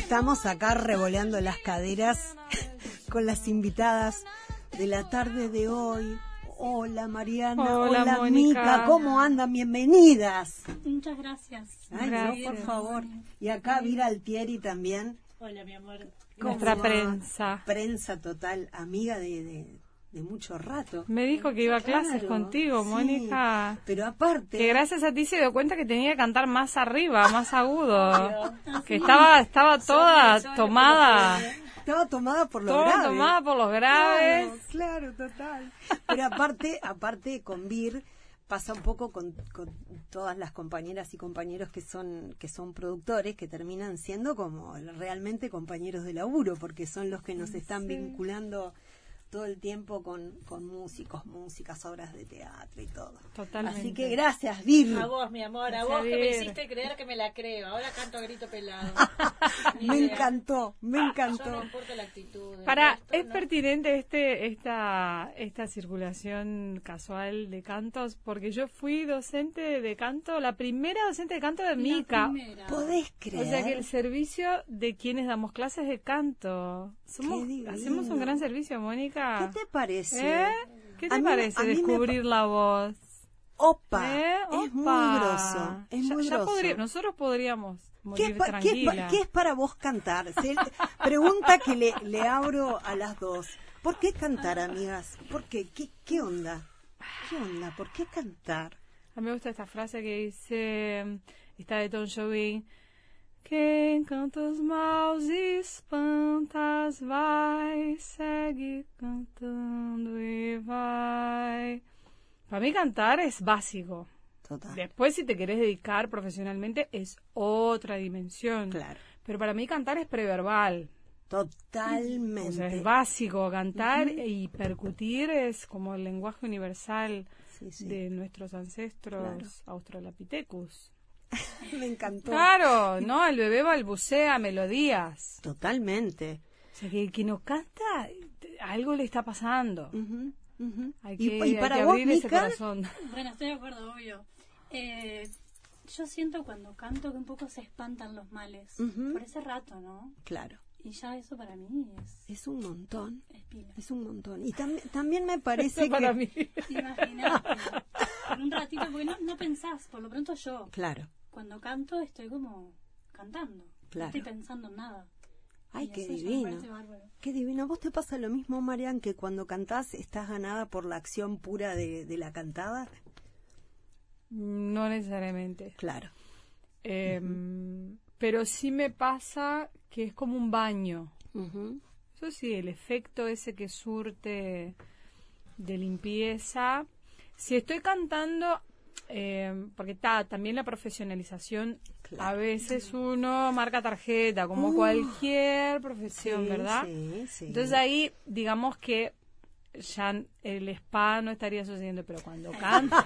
estamos acá revoleando las caderas con las invitadas de la tarde de hoy. Hola Mariana, hola Mónica. Mica, ¿cómo andan? Bienvenidas. Muchas gracias. Ay, Gracias. no, por favor. Y acá Vira Altieri también. Hola, mi amor. Nuestra prensa. Prensa total, amiga de mucho rato. Me dijo que iba a clases contigo, sí, Mónica. Pero aparte... Que gracias a ti se dio cuenta que tenía que cantar más arriba, más agudo. Que estaba toda tomada. Estaba tomada por los Toda graves. tomada por los graves. Claro, total. Pero aparte con Vir pasa un poco con todas las compañeras y compañeros que son productores, que terminan siendo como realmente compañeros de laburo, porque son los que nos están vinculando todo el tiempo con músicos, músicas, obras de teatro y todo. Totalmente. Así que gracias, Vir. A vos, mi amor, a vos que me hiciste creer que me la creo. Ahora canto a grito pelado. Me encantó. Yo no importa la actitud. ¿Es pertinente esta circulación casual de cantos? Porque yo fui docente de canto, la primera docente de canto de Mica. ¿Podés creer? O sea que el servicio de quienes damos clases de canto. Hacemos un gran servicio, Mónica. ¿Qué te parece? ¿Qué te parece descubrir la voz? Opa, Opa. es muy grosso. Es muy grosso. Nosotros podríamos morir tranquila. ¿Qué es para vos cantar? Pregunta que le abro a las dos. ¿Por qué cantar, amigas? ¿Por qué? ¿Qué onda? ¿Qué onda? ¿Por qué cantar? A mí me gusta esta frase que dice, está de Tom Jobim: quem canta os maus e espantas vai, segue cantando e vai. Para mí cantar es básico. Total. Después, si te querés dedicar profesionalmente, es otra dimensión. Claro. Pero para mí cantar es preverbal. Totalmente. O sea, es básico. Cantar y percutir es como el lenguaje universal de nuestros ancestros australopithecus. Me encantó. Claro, ¿no? El bebé balbucea melodías. Totalmente. O sea, que el que no canta, algo le está pasando. Hay que, ¿Y para hay que vos, abrir ese Mica? corazón. Bueno, estoy de acuerdo, obvio. Yo siento cuando canto que un poco se espantan los males. Por ese rato, ¿no? Claro. Y ya eso para mí es un montón. Es pila. Es un montón. Y también me parece Eso para que... mí. Imagínate. Por un ratito, porque no pensás, por lo pronto yo. Claro. Cuando canto estoy como cantando. Claro. No estoy pensando en nada. Ay, Y qué eso ya me divino. parece bárbaro. Qué divino. ¿Vos te pasa lo mismo, Marian, que cuando cantás estás ganada por la acción pura de la cantada? No necesariamente. Claro. Pero sí me pasa que es como un baño. Uh-huh. Eso sí, el efecto ese que surte de limpieza. Si estoy cantando, porque también la profesionalización, a veces uno marca tarjeta, como cualquier profesión, ¿verdad? Sí. Entonces ahí, digamos que ya el spa no estaría sucediendo, pero cuando canto...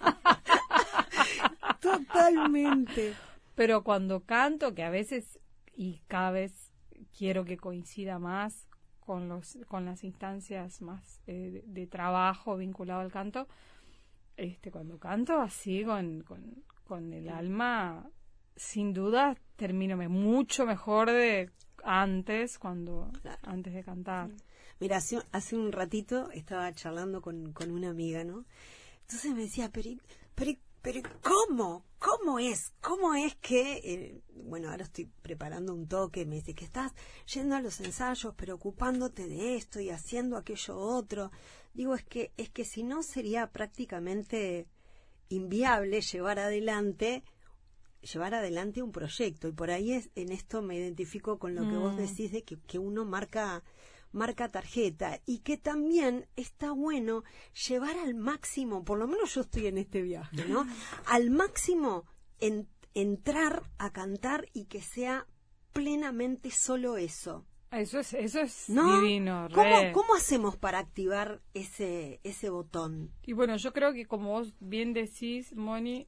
Totalmente. Pero cuando canto, que a veces y cada vez quiero que coincida más con las instancias más de trabajo vinculado al canto, cuando canto así con el alma, sin duda termino mucho mejor de antes antes de cantar. Mira, hace un ratito estaba charlando con una amiga, ¿no? Entonces me decía, pero ¿cómo es? ¿Cómo es que, bueno, ahora estoy preparando un toque, me dice que estás yendo a los ensayos, preocupándote de esto y haciendo aquello otro? Digo, es que si no sería prácticamente inviable llevar adelante un proyecto. Y por ahí en esto me identifico con lo que vos decís de que uno marca tarjeta, y que también está bueno llevar al máximo, por lo menos yo estoy en este viaje, ¿no? Al máximo entrar a cantar y que sea plenamente solo eso. Eso es ¿No? divino. ¿Cómo hacemos para activar ese botón? Y bueno, yo creo que como vos bien decís, Moni,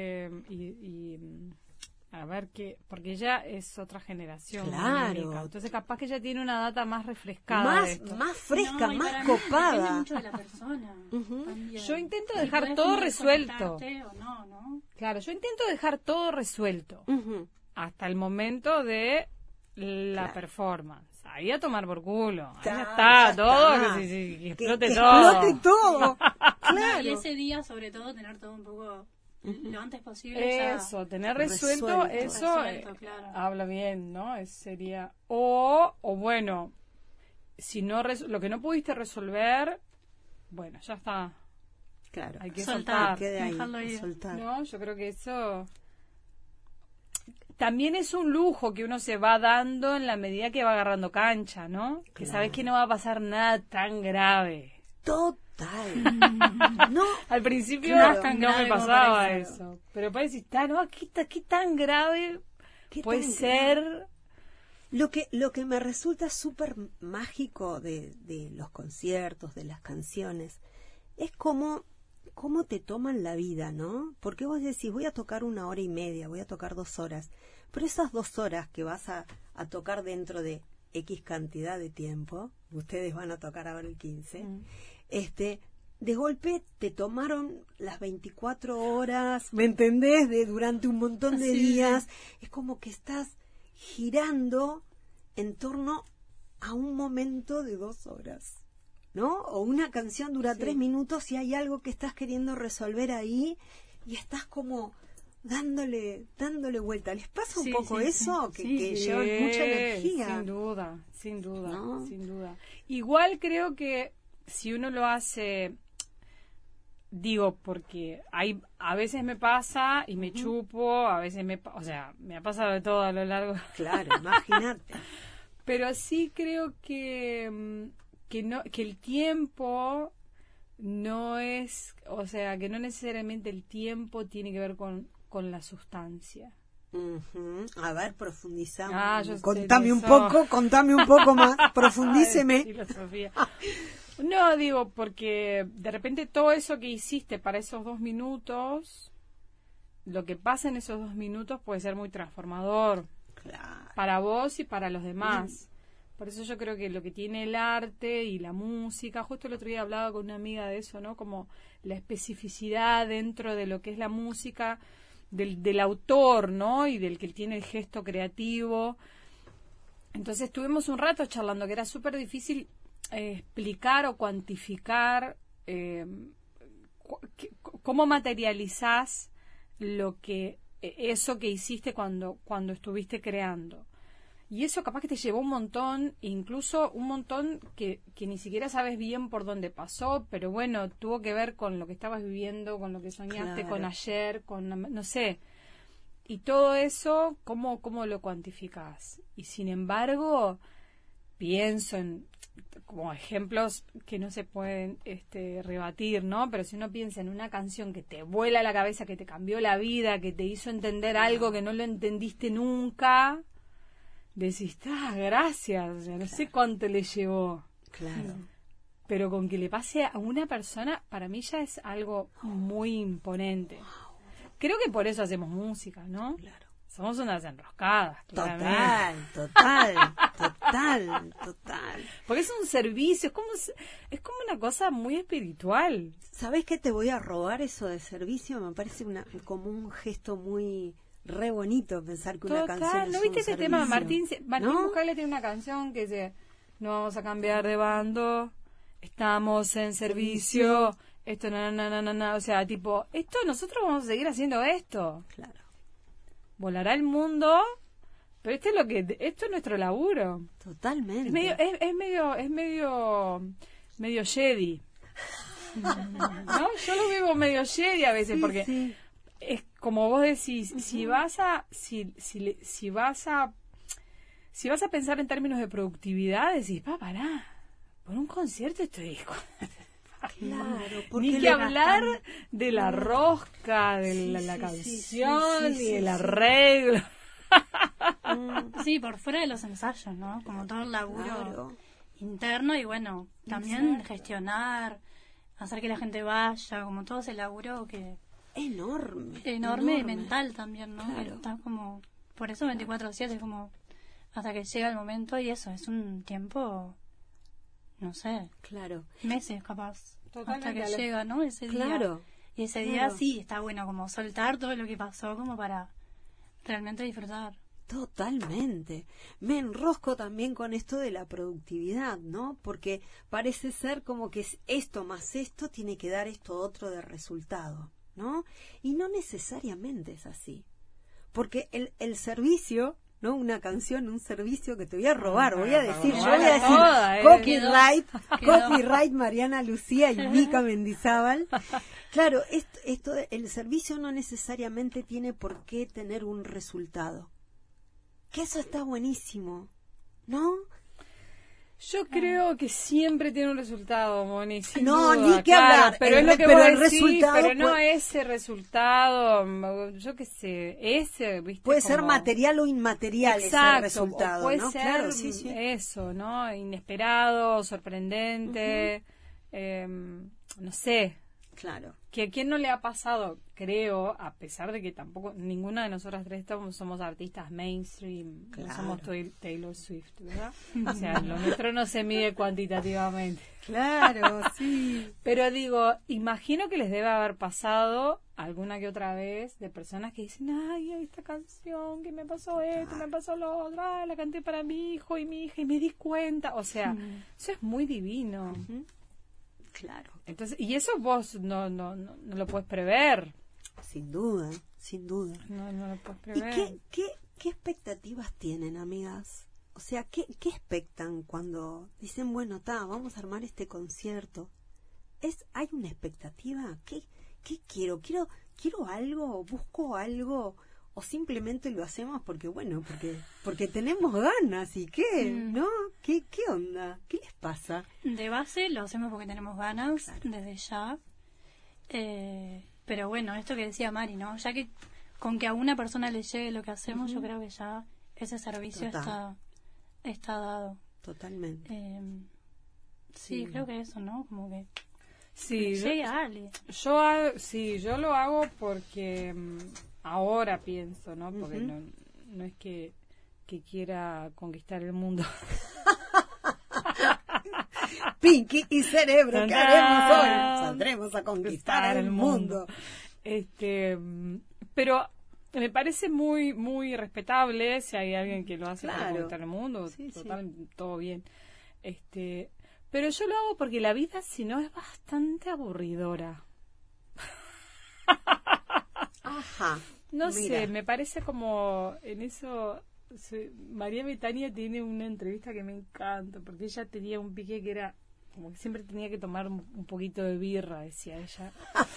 a ver porque ella es otra generación. Claro. Mónica. Entonces capaz que ella tiene una data más refrescada. Más fresca, No, y más para mí copada. depende mucho de la persona. También. Yo intento Y dejar podés todo como resuelto. desconectarte o no. Claro, yo intento dejar todo resuelto. Ujú. Hasta el momento de la Claro. performance. Ahí a tomar por culo. Ahí Ya está, todo, está. que explote Que todo. explote todo. No, Claro. y ese día, sobre todo, tener todo un poco lo antes posible. Ya Eso, tener resuelto, Resuelto. eso Resuelto, claro. habla bien, ¿no? Sería, o bueno, si no lo que no pudiste resolver, bueno, ya está, Claro. hay que Soltar, soltar, Quede ahí, dejarlo ir. soltar. ¿no? Yo creo que eso también es un lujo que uno se va dando en la medida que va agarrando cancha, ¿no? Que Claro. sabes que no va a pasar nada tan grave. Total. No, Al principio Claro. Tan no grave me como pasaba parece. eso. Pero parece, está, ¿no? ¿Qué tan grave ¿qué puede tan ser? Lo que me resulta súper mágico de los conciertos, de las canciones, es cómo te toman la vida, ¿no? Porque vos decís, voy a tocar 1 hora y media, voy a tocar 2 horas, pero esas 2 horas que vas a tocar dentro de X cantidad de tiempo, ustedes van a tocar ahora el 15, de golpe te tomaron las 24 horas, ¿me entendés? Durante un montón de Sí. días, es como que estás girando en torno a un momento de 2 horas, ¿no? O una canción dura 3 minutos y hay algo que estás queriendo resolver ahí y estás como dándole vuelta. ¿Les pasa un Sí, poco sí, eso? sí. Que llevan mucha energía. Sin duda, sin duda, ¿No? sin duda. Igual creo que si uno lo hace, digo, porque a veces me pasa y me chupo, a veces o sea, me ha pasado de todo a lo largo. Claro, imagínate. Pero sí creo que el tiempo no es, o sea, que no necesariamente el tiempo tiene que ver con la sustancia. Ujú. A ver, profundizamos. Yo sé Contame de un eso. contame un poco más, profundíceme. Ay, filosofía. No, digo, porque de repente todo eso que hiciste para esos 2 minutos, lo que pasa en esos 2 minutos puede ser muy transformador Claro. para vos y para los demás. Por eso yo creo que lo que tiene el arte y la música, justo el otro día hablaba con una amiga de eso, ¿no? Como la especificidad dentro de lo que es la música del autor, ¿no? Y del que tiene el gesto creativo. Entonces estuvimos un rato charlando que era súper difícil explicar o cuantificar cómo materializás eso que hiciste cuando estuviste creando. Y eso capaz que te llevó un montón, incluso un montón que ni siquiera sabes bien por dónde pasó, pero bueno, tuvo que ver con lo que estabas viviendo, con lo que soñaste, Claro. con ayer, no sé. Y todo eso, ¿cómo lo cuantificás? Y sin embargo, pienso en como ejemplos que no se pueden rebatir, ¿no? Pero si uno piensa en una canción que te vuela la cabeza, que te cambió la vida, que te hizo entender algo que no lo entendiste nunca, decís, gracias, o sea, no sé cuánto le llevó. Claro. Pero con que le pase a una persona, para mí ya es algo muy imponente. Creo que por eso hacemos música, ¿no? Claro. Somos unas enroscadas, claramente. Total. Porque es un servicio, es como una cosa muy espiritual. ¿Sabés qué te voy a robar eso de servicio? Me parece como un gesto muy re bonito pensar que una canción es ¿No viste un ese tema? servicio. Martín ¿No? Buscaglia tiene una canción que dice, no vamos a cambiar de bando, estamos en servicio, esto o sea, tipo, nosotros vamos a seguir haciendo esto. Claro. Volará el mundo, pero esto es nuestro laburo. Totalmente. Es medio Jedi. ¿No? Yo lo vivo medio Jedi a veces, porque Sí. es como vos decís, si vas a pensar en términos de productividad, decís, pará, por un concierto estoy Claro, porque ni que hablar de la rosca, de la canción, ni del arreglo. Sí, por fuera de los ensayos, ¿no? Como todo el laburo Claro. interno y bueno, también gestionar, hacer que la gente vaya, como todo ese laburo que Enorme. y mental también, ¿no? Claro. Que está como, por eso 24/7 es como hasta que llega el momento y eso, es un tiempo, no sé, Claro. meses capaz, Totalmente, hasta que llega, ¿no? Ese día. Claro. Y ese Claro. día sí, está bueno como soltar todo lo que pasó como para realmente disfrutar. Totalmente. Me enrosco también con esto de la productividad, ¿no? Porque parece ser como que esto más esto tiene que dar esto otro de resultado, ¿no? Y no necesariamente es así. Porque el servicio, ¿no? Una canción, un servicio que te voy a robar, voy a decir copyright Mariana Lucía y Mica Mendizábal. Claro, esto, el servicio no necesariamente tiene por qué tener un resultado. Que eso está buenísimo, ¿no? Yo creo que siempre tiene un resultado, Moni, sin no, duda, ni que hablar. Pero es lo que pero vos el decís, resultado pero no ese resultado, yo qué sé, ese, ¿viste? Puede como... ser material o inmaterial. Exacto, ese resultado, o puede ¿no? ser Claro, sí. eso, ¿no? Inesperado, sorprendente, no sé. Claro. Que a quién no le ha pasado, creo, a pesar de que tampoco ninguna de nosotras tres somos artistas mainstream, Claro. no somos Taylor Swift, ¿verdad? O sea, lo nuestro no se mide cuantitativamente. Claro, sí. Pero digo, imagino que les debe haber pasado alguna que otra vez de personas que dicen, ay, esta canción, que me pasó esto, me pasó lo otro, ay, la canté para mi hijo y mi hija y me di cuenta. O sea, eso es muy divino. Claro. Entonces, y eso vos no lo puedes prever. Sin duda, sin duda. No lo puedes prever. ¿Y qué expectativas tienen, amigas? O sea, ¿qué expectan cuando dicen, bueno, vamos a armar este concierto? ¿Hay una expectativa? ¿Qué quiero? ¿Quiero algo? ¿Busco algo? ¿O simplemente lo hacemos porque tenemos ganas? ¿Y qué? ¿No? ¿Qué onda? ¿Qué les pasa? De base lo hacemos porque tenemos ganas, claro, desde ya. Pero bueno, esto que decía Mari, ¿no? Ya que con que a una persona le llegue lo que hacemos, yo creo que ya ese servicio está dado. Totalmente. Sí, creo que eso, ¿no? Como que sí, llegue a alguien. Yo lo hago porque ahora pienso, ¿no? Porque no es que quiera conquistar el mundo. Pinky y Cerebro, ¿qué haremos hoy? Saldremos a conquistar el mundo. Pero me parece muy muy respetable si hay alguien que lo hace para conquistar el mundo, todo bien. Pero yo lo hago porque la vida, si no, es bastante aburridora. Ajá. No sé, me parece como en eso. María Betania tiene una entrevista que me encanta, porque ella tenía un pique que era como que siempre tenía que tomar un poquito de birra, decía ella,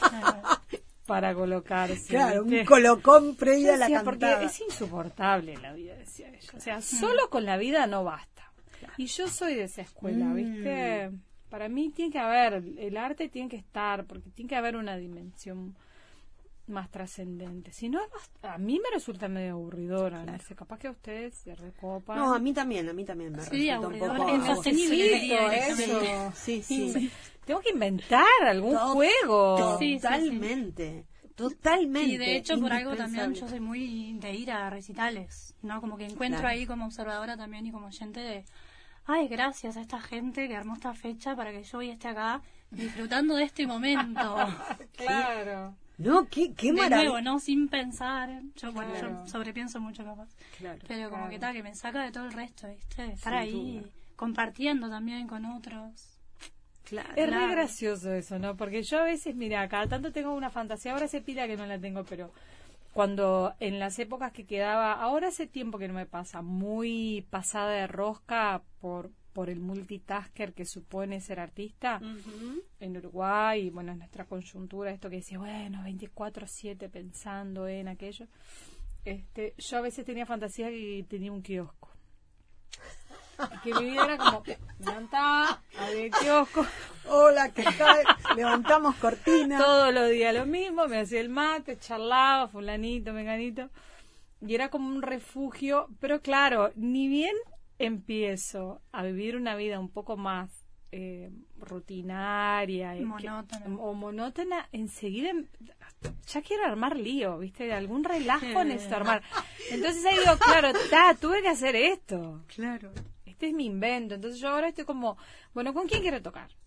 para colocarse. Claro, ¿viste? un colocón previo a la cantada. Porque es insoportable la vida, decía ella. O sea, solo con la vida no basta. Claro. Y yo soy de esa escuela, ¿viste? Para mí tiene que haber, el arte tiene que estar, porque tiene que haber una dimensión más trascendente. Si no, a mí me resulta medio aburridora. Claro. No sé, capaz que a ustedes se recopan. No, a mí también me resulta un poco insostenible. Sí. Tengo que inventar algún juego. Totalmente. Totalmente. Y de hecho, por algo también yo soy muy de ir a recitales, ¿no? Como que encuentro ahí como observadora también y como oyente de, ay, gracias a esta gente que armó esta fecha para que yo hoy esté acá disfrutando de este momento. Claro. No, qué maravilla. De nuevo, ¿no? Sin pensar. Yo sobrepienso mucho capaz. Claro. Pero como que me saca de todo el resto, ¿viste? Estar ahí compartiendo también con otros. Claro. Es re gracioso eso, ¿no? Porque yo a veces, mira, cada tanto tengo una fantasía, ahora hace pila que no la tengo, pero cuando en las épocas que quedaba, ahora hace tiempo que no me pasa, muy pasada de rosca por el multitasker que supone ser artista en Uruguay, y bueno, en nuestra coyuntura, esto que decía, bueno, 24/7 pensando en aquello. Yo a veces tenía fantasía que tenía un kiosco. Que mi vida era como, me levantaba, había el kiosco. Hola, ¿qué tal? Levantamos cortina. Todos los días lo mismo, me hacía el mate, charlaba, fulanito, menganito. Y era como un refugio, pero claro, ni bien empiezo a vivir una vida un poco más rutinaria monótona, enseguida ya quiero armar lío, ¿viste? Algún relajo necesito armar. Entonces ahí digo, claro, tuve que hacer esto. Claro. Este es mi invento. Entonces yo ahora estoy como, bueno, ¿con quién quiero tocar?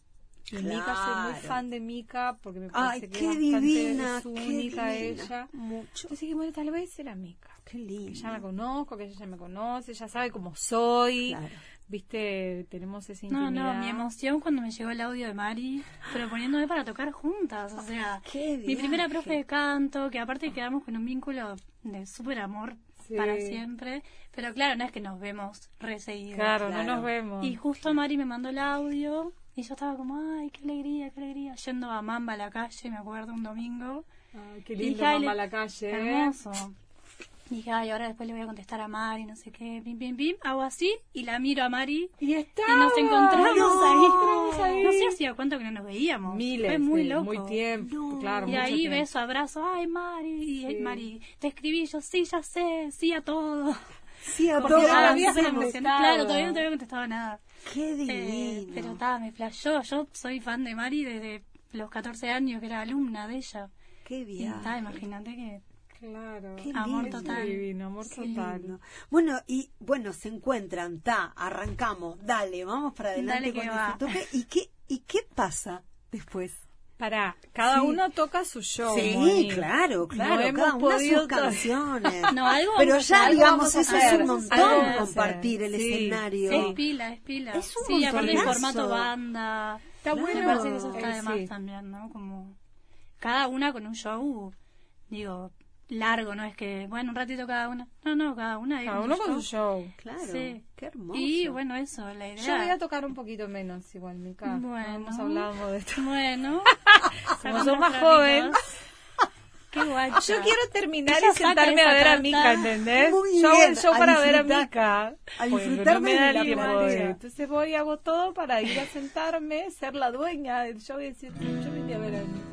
Y Mica, soy muy fan de Mica porque me parece que qué es bastante divina, es qué única divina. ella. Mucho. Entonces dije, bueno, tal vez era Mica. Qué lindo. Que ya la conozco, que ella ya me conoce, ya sabe cómo soy. Claro. Viste, tenemos esa No, intimidad. mi emoción cuando me llegó el audio de Mari, proponiéndome para tocar juntas, o sea, Qué mi primera viaje. profe de canto, que aparte quedamos con un vínculo de súper amor Sí. para siempre, pero claro, no es que nos vemos reseguidos. Claro, Claro. no nos vemos. Y justo Mari me mandó el audio y yo estaba como, ay, qué alegría, yendo a Mamba a la calle, me acuerdo, un domingo. Ay, qué Y lindo, dije, ay, mamá, la calle. Hermoso. Y dije, ay, ahora después le voy a contestar a Mari, no sé qué, pim, pim, pim. Hago así y la miro a Mari Y está. y nos encontramos ahí. No sé hacía cuánto que no nos veíamos. Miles, Fue muy de- loco. muy tiempo, No. claro. Y mucho ahí tiempo. beso, abrazo, ay, Mari, y Sí. Mari, te escribí yo, sí, ya sé, sí a todo. Sí, a Porque todos. estaba habías súper contestado. emocionada. Claro, todavía no te había contestado nada. Qué divino. Pero estaba, me flashó. Yo soy fan de Mari desde los 14 años, que era alumna de ella. Qué Y viaje. imagínate que Claro. Qué amor lindo. total. Divino, amor Sí. total. Lindo. Bueno, y bueno, se encuentran, arrancamos, dale, vamos para adelante Dale que con va. ese toque. ¿Y qué pasa después? Pará, cada Sí. uno toca su show. Sí, Moni. claro, No cada hemos una podido sus canciones. No, algo Pero vamos a ya, hacer, digamos, vamos a eso hacer, es un montón, algo vamos a compartir hacer. el Sí, escenario. Es pila, es pila. Es un Sí, aparte el montonazo. formato banda. Está Me bueno. parece que eso está de más Sí. también, ¿no? Como cada una con un show, digo, largo, no es que, bueno, un ratito cada una. No, cada una. Cada uno con su show. Claro, Sí. qué hermoso. Y bueno, eso, la idea. Yo voy a tocar un poquito menos igual, Mica. Bueno. No hemos hablado de esto. Bueno, Como sos más joven. Qué guacha. Yo quiero terminar Ella y sentarme saca a ver esa a Mica, carta. ¿entendés? Muy Yo hago bien, el show a para ver a disfrutar- Mica. a Porque disfrutar no me de da la tiempo manera. Entonces voy y hago todo para ir a sentarme, ser la dueña del show y decir, yo vine a ver a Mica.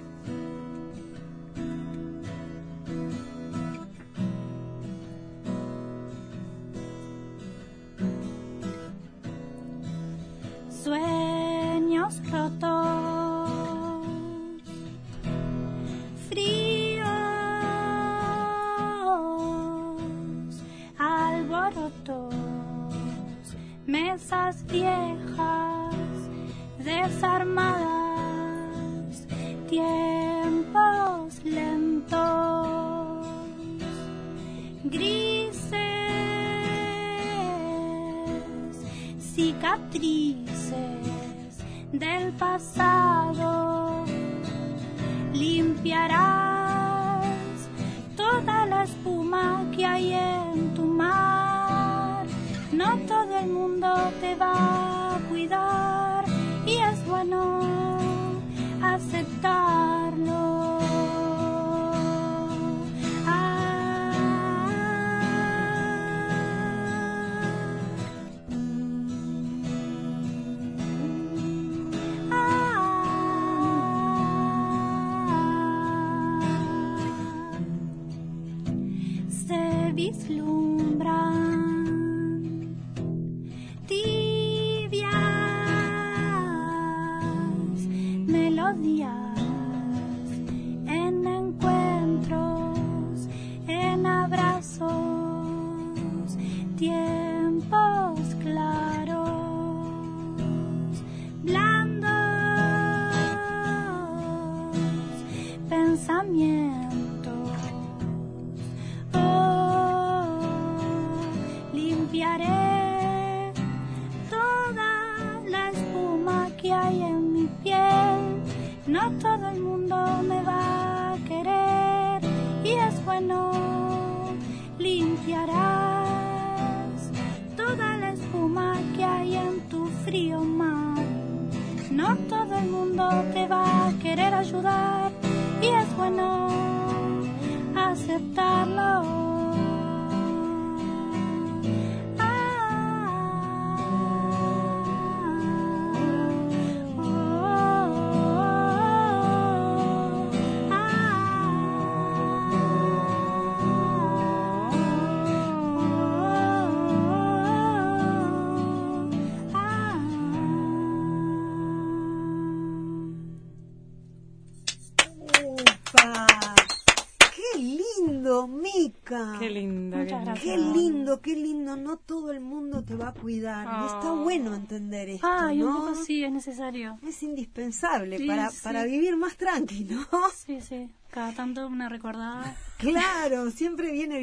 Sueños rotos, fríos, alborotos, mesas viejas, desarmadas, tiempos lentos, grises, cicatrices del pasado. Limpiarás toda la espuma que hay en tu mar. No todo el mundo te va a cuidar y es bueno aceptarlo. Se vislumbran tibias melodías en encuentros, en abrazos, tiempos claros, blandos, pensamientos. Limpiaré toda la espuma que hay en mi piel. No todo el mundo me va a querer y es bueno. Limpiarás toda la espuma que hay en tu frío mar. No todo el mundo te va a querer ayudar y es bueno aceptarlo. Upa, qué lindo, Mica. Qué linda, Muchas es gracias. Qué lindo, no todo el mundo te va a cuidar. Y está bueno entender esto, Ay, un ¿no? poco sí, es necesario. Es indispensable Sí, para sí. vivir más tranquilo. Sí, sí. Cada tanto una recordada. Claro, siempre viene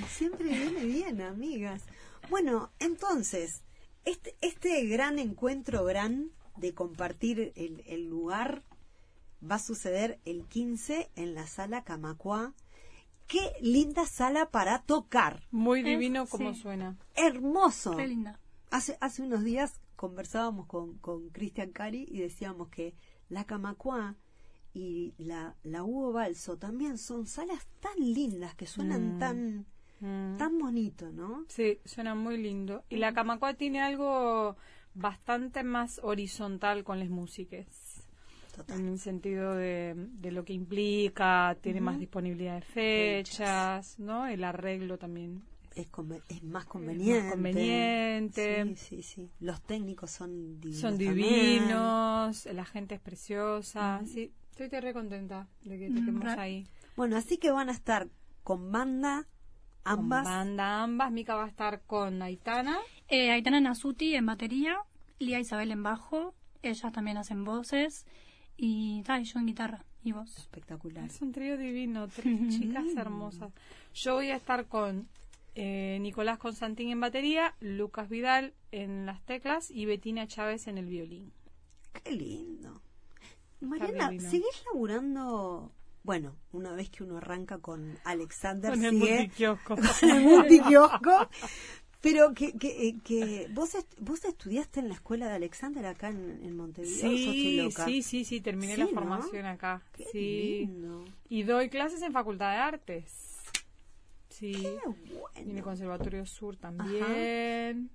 bien, amigas. Bueno, entonces, este gran encuentro de compartir el lugar va a suceder el 15 en la sala Camacuá. Qué linda sala para tocar. Muy divino como sí. suena. Hermoso. Qué linda. Hace unos días conversábamos con Cristian Cari y decíamos que la Camacuá y la Hugo Balso también son salas tan lindas que suenan tan bonito, ¿no? Sí, suena muy lindo. Y la Camacuá tiene algo bastante más horizontal con las músicas. Total. En el sentido de lo que implica, tiene más disponibilidad de fechas, ¿no? El arreglo también Es más conveniente. más conveniente. Sí. Los técnicos son divinos. Son divinos, la gente es preciosa. Sí, estoy re contenta de que toquemos ahí. Bueno, así que van a estar con banda ambas. Con banda ambas. Mica va a estar con Aitana. Aitana Nasuti en batería, Lía Isabel en bajo, ellas también hacen voces y yo en guitarra y voz. Espectacular. Es un trío divino, tres chicas hermosas. Yo voy a estar con Nicolás Constantín en batería, Lucas Vidal en las teclas y Betina Chávez en el violín. Qué lindo. Mariana, divino. ¿seguís laburando? Bueno, una vez que uno arranca con Alexander, Con el sigue multiquiosco. con el multiquiosco. Pero que vos estudiaste en la escuela de Alexander acá en Montevideo. ¿O yo estoy loca? Sí, terminé Sí, la ¿no? formación acá. Qué Sí. lindo. Y doy clases en Facultad de Artes. Sí. Qué Y en el bueno. Conservatorio Sur también.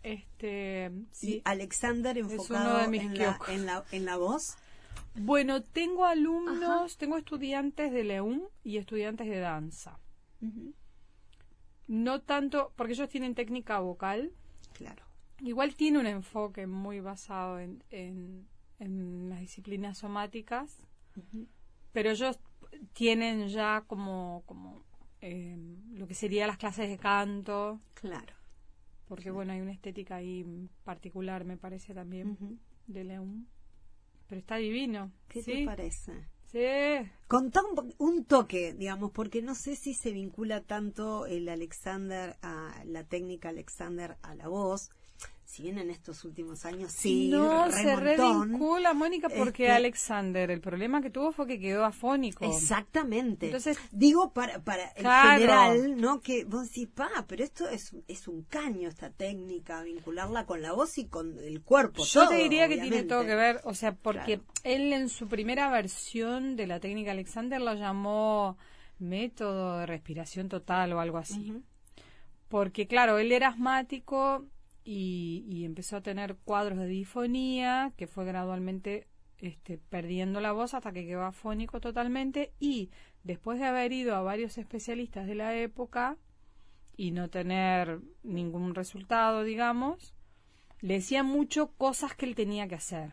Sí. Y Alexander uno enfocado de mis en kioscos. la voz. Bueno, tengo alumnos, tengo estudiantes de Leum y estudiantes de danza. Ujú. No tanto, porque ellos tienen técnica vocal. Claro. Igual tiene un enfoque muy basado en las disciplinas somáticas, Ujú. pero ellos tienen ya como lo que sería las clases de canto, Claro. porque bueno, hay una estética ahí particular, me parece también, Ujú. de Leum. Pero está divino. ¿Qué ¿Sí? te parece? Sí. Contá un toque, digamos, porque no sé si se vincula tanto el Alexander a la técnica Alexander a la voz. Si bien en estos últimos años sí, No, se remontón. revincula, Mónica, porque Este- Alexander, el problema que tuvo fue que quedó afónico. Exactamente. Entonces, digo para el claro. general, ¿no? Que vos decís, pero esto es un caño, esta técnica, vincularla con la voz y con el cuerpo. Yo todo, te diría que tiene obviamente. todo que ver, o sea, porque Claro. él en su primera versión de la técnica Alexander lo llamó método de respiración total o algo así. Ujú. Porque, claro, él era asmático y empezó a tener cuadros de disfonía, que fue gradualmente perdiendo la voz hasta que quedó afónico totalmente. Y después de haber ido a varios especialistas de la época y no tener ningún resultado, digamos, le decían mucho cosas que él tenía que hacer.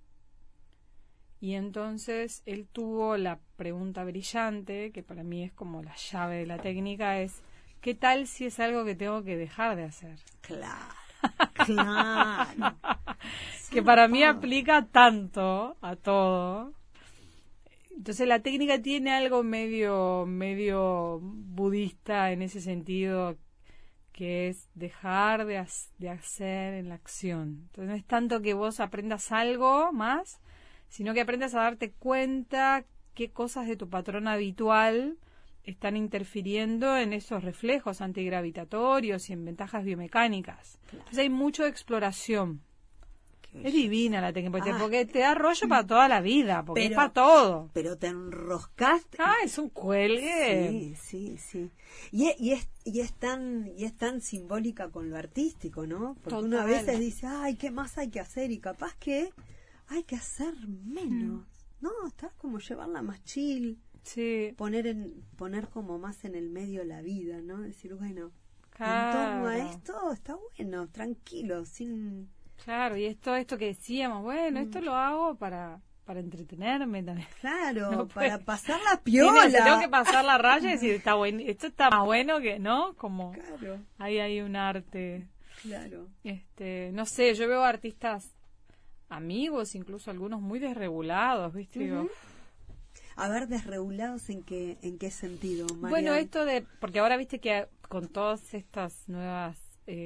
Y entonces él tuvo la pregunta brillante, que para mí es como la llave de la técnica, es ¿qué tal si es algo que tengo que dejar de hacer? Claro. Claro. Que para mí aplica tanto a todo. Entonces la técnica tiene algo medio budista en ese sentido, que es dejar de hacer en la acción. Entonces no es tanto que vos aprendas algo más, sino que aprendas a darte cuenta qué cosas de tu patrón habitual están interfiriendo en esos reflejos antigravitatorios y en ventajas biomecánicas. Claro. Entonces hay mucho de exploración. Qué Es divina la técnica, Ah. porque te da rollo para toda la vida, porque Pero- es para todo. Pero te enroscaste. Es un cuelgue. Sí. Y es tan simbólica con lo artístico, ¿no? Porque uno a Total. veces dice, ay, ¿qué más hay que hacer? Y capaz que hay que hacer menos. No, está como llevarla más chill, Sí, poner como más en el medio la vida, ¿no? Decir, bueno, en torno a claro. esto está bueno, tranquilo, sin... Claro, y esto que decíamos, bueno, esto lo hago para entretenerme también. Claro, No para puede. pasar la Sí, no, piola. si tengo que pasar la raya y decir, está bueno, esto está más bueno que, ¿no? Como Claro, ahí hay un arte. claro. No sé, yo veo artistas amigos, incluso algunos muy desregulados, ¿viste? Digo, A ver, desregulados en qué sentido, Marian. bueno, esto porque ahora viste que con todas estas nuevas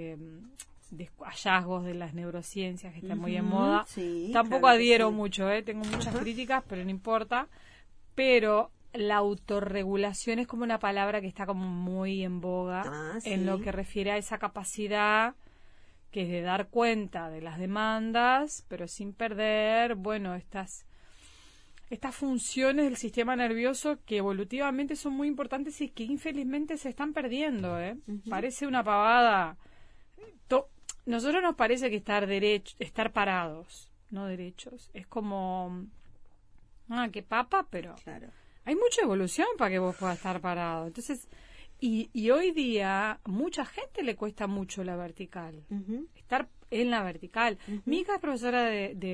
hallazgos de las neurociencias que están muy en moda, sí, tampoco claro que adhiero sí. mucho, tengo muchas críticas, pero no importa. Pero la autorregulación es como una palabra que está como muy en boga en sí. lo que refiere a esa capacidad que es de dar cuenta de las demandas, pero sin perder, bueno, estas funciones del sistema nervioso que evolutivamente son muy importantes y que infelizmente se están perdiendo, Parece una pavada. Nosotros nos parece que estar parados, no derechos. Es como, qué papa, pero Claro. hay mucha evolución para que vos puedas estar parado. Entonces, y hoy día mucha gente le cuesta mucho la vertical, estar en la vertical. Mi hija es profesora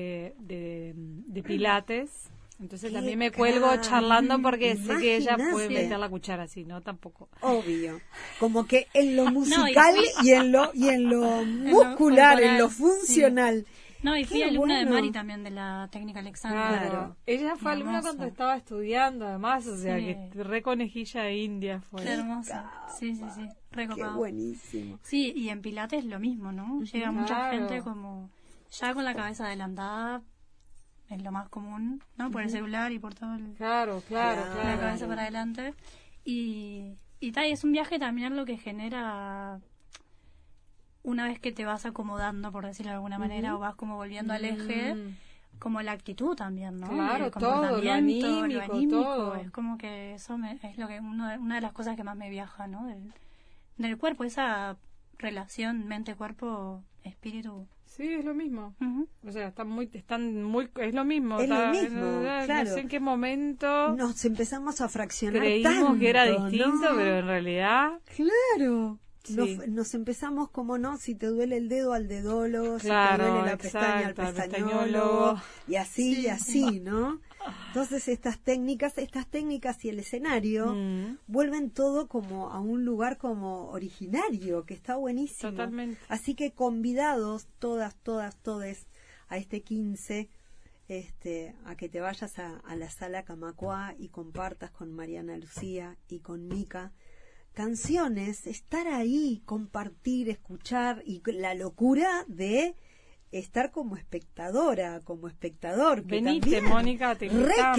de pilates, entonces también me cuelgo charlando porque sé que ella puede meter la cuchara así, ¿no? Tampoco. Obvio. Como que en lo musical y en lo muscular, en lo funcional. No, y fui alumna de Mari también, de la técnica Alexandra. Claro. Ella fue alumna cuando estaba estudiando, además, o sea, que re conejilla india fue. Qué hermosa. Sí, recopado. Qué buenísimo. Sí, y en Pilates lo mismo, ¿no? Llega mucha gente como ya con la cabeza adelantada, es lo más común, ¿no? Por el celular y por todo el... Claro. La cabeza para adelante. Y es un viaje también lo que genera... Una vez que te vas acomodando, por decirlo de alguna manera, o vas como volviendo al eje, como la actitud también, ¿no? Claro, el todo, lo anímico, todo. Es como que eso es lo que una de las cosas que más me viaja, ¿no? Del cuerpo, esa relación mente-cuerpo, espíritu. Sí, es lo mismo. O sea, están muy, es lo mismo. Es lo mismo, claro. No sé en qué momento nos empezamos a fraccionar creímos tanto, que era distinto, ¿no? pero en realidad... Claro. Sí. Nos empezamos como no, si te duele el dedo al dedólogo, claro, si te duele la pestaña al pestañólogo, y así, ¿no? Entonces estas técnicas y el escenario vuelven todo como a un lugar como originario, que está buenísimo. Totalmente. Así que convidados todas a este 15, a que te vayas a la sala Camacuá y compartas con Mariana Lucía y con Mica canciones, estar ahí, compartir, escuchar, y la locura de estar como espectadora, como espectador. Que venite, también, Mónica, te invitamos.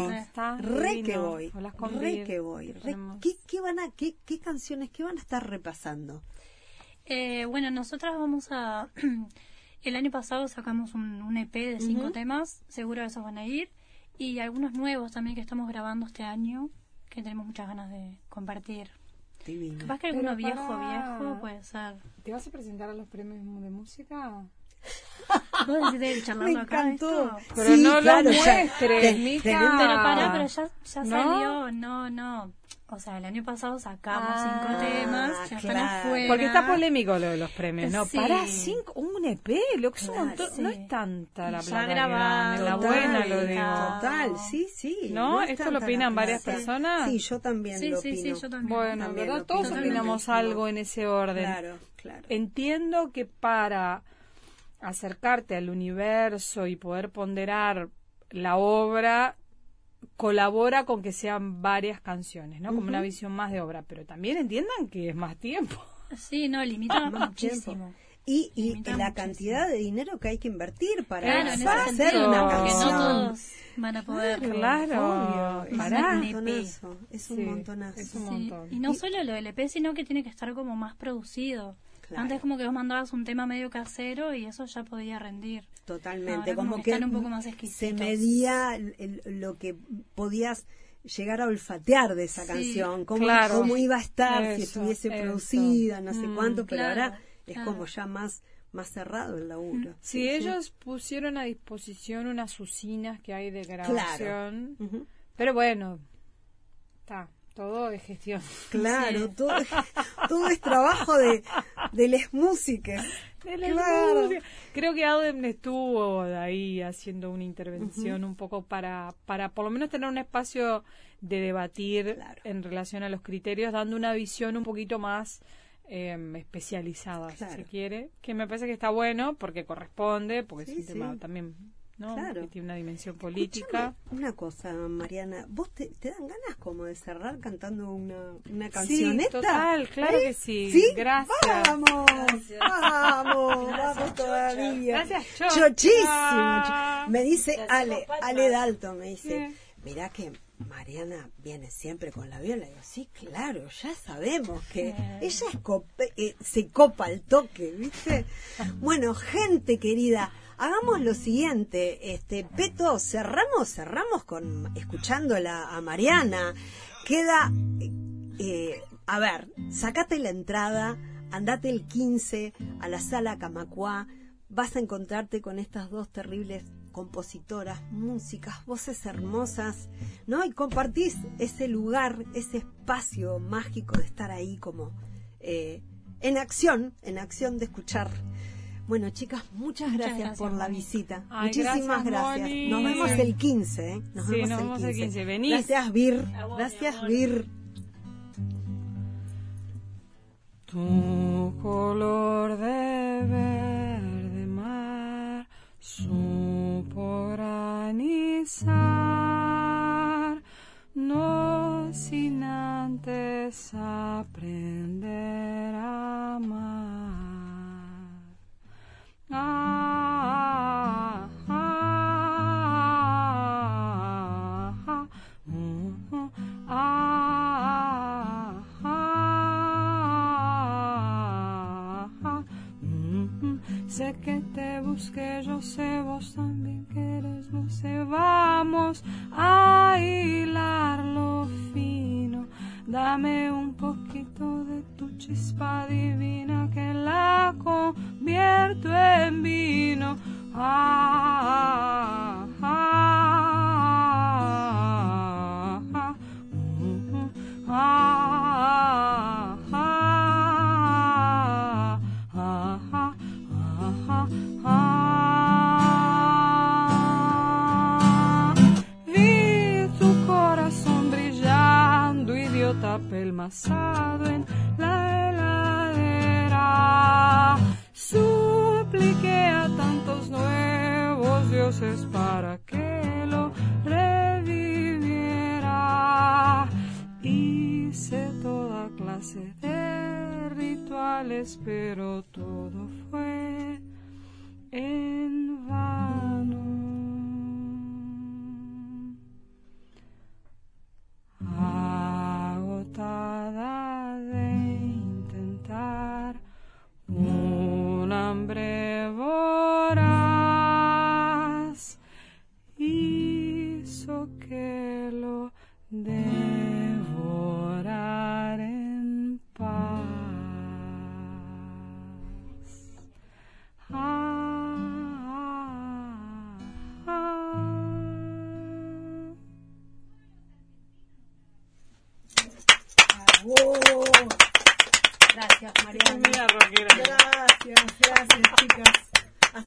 Re que voy. ¿Qué canciones, qué van a estar repasando? Bueno, nosotras vamos a... El año pasado sacamos un EP de 5 temas, seguro esos van a ir, y algunos nuevos también que estamos grabando este año, que tenemos muchas ganas de compartir. Divino. Capaz que alguno viejo puede ser. ¿Te vas a presentar a los premios de música? ¿Vos decís charlando Me acá encantó. esto? Pero Sí, no claro, lo ya muestres, Mica. Pero pará, pero ya ¿No? salió, no. O sea, el año pasado sacamos 5 temas que están afuera. Porque está polémico lo de los premios, ¿no? Sí. Pará, un EP, lo que es un montón, sí. no es tanta la Ya plata que grabado, dan, en la Total, buena lo digo. Total, sí. ¿No? es ¿Esto tanta lo opinan la varias plata. personas? Sí, yo también lo opino. yo también. Bueno, También ¿verdad? lo Todos opino. opinamos Totalmente. algo en ese orden. Claro. Entiendo que para acercarte al universo y poder ponderar la obra, colabora con que sean varias canciones, ¿no? Como una visión más de obra, pero también entiendan que es más tiempo. Sí, no, limita Más muchísimo. tiempo. Y Limita la muchísimo. cantidad de dinero que hay que invertir para Claro, en ese hacer sentido, una porque canción. no todos van a poder. Claro. Obvio, Pará. es un montonazo. Es un Sí, montón. y no solo lo del EP, sino que tiene que estar como más producido. Claro. Antes como que vos mandabas un tema medio casero y eso ya podía rendir. Totalmente, Ahora como que están un poco más se exquisitos. medía lo que podías llegar a olfatear de esa Sí, canción, cómo claro. iba a estar si Eso, estuviese eso. producida, no sé cuánto, pero claro, ahora es claro. como ya más cerrado el laburo. Sí, ellos pusieron a disposición unas usinas que hay de grabación, Ujú. pero bueno, está, todo es gestión. Claro, todo es trabajo de de las músicas. Claro. Creo que Adem estuvo ahí haciendo una intervención un poco para por lo menos tener un espacio de debatir en relación a los criterios, dando una visión un poquito más especializada, si se quiere, que me parece que está bueno porque corresponde, porque es un tema también, ¿no? Que tiene una dimensión política. Escuchame una cosa, Mariana, ¿vos te dan ganas como de cerrar cantando una cancioneta? Sí, total, claro que sí. ¿Sí? Gracias. Vamos, vamos todavía. Gracias, Chochísimo. Me dice Ale Dalton, me dice, mirá que Mariana viene siempre con la viola. Y yo, sí, claro, ya sabemos que ella se copa al toque, ¿viste? Bueno, gente querida, hagamos lo siguiente, Peto, cerramos escuchándola a Mariana. Queda, a ver, sacate la entrada, andate el 15 a la Sala Camacuá, vas a encontrarte con estas dos terribles compositoras, músicas, voces hermosas, ¿no? Y compartís ese lugar, ese espacio mágico de estar ahí como en acción de escuchar. Bueno, chicas, muchas gracias por la visita. Muchísimas gracias. Nos vemos el 15, ¿eh? Nos vemos el 15. Venís. Gracias, Vir. Gracias, Vir. Tu color de verde mar supo granizar, no sin antes aprender a amar. Sé que te busqué, yo sé, vos también querés, no sé, vamos a hilarlo fino. Dame un poquito de tu chispa divina que la convierto en vino. Vi tu corazón brillando, idiota pelmazado en la heladera. Supliqué a tantos nuevos dioses para que lo reviviera. Hice toda clase de rituales, pero todo fue en vano. Agotada de intentar, un hambre voraz hizo que lo devorara en paz. Gracias, Mariana. Mira, rockera. Gracias, chicas.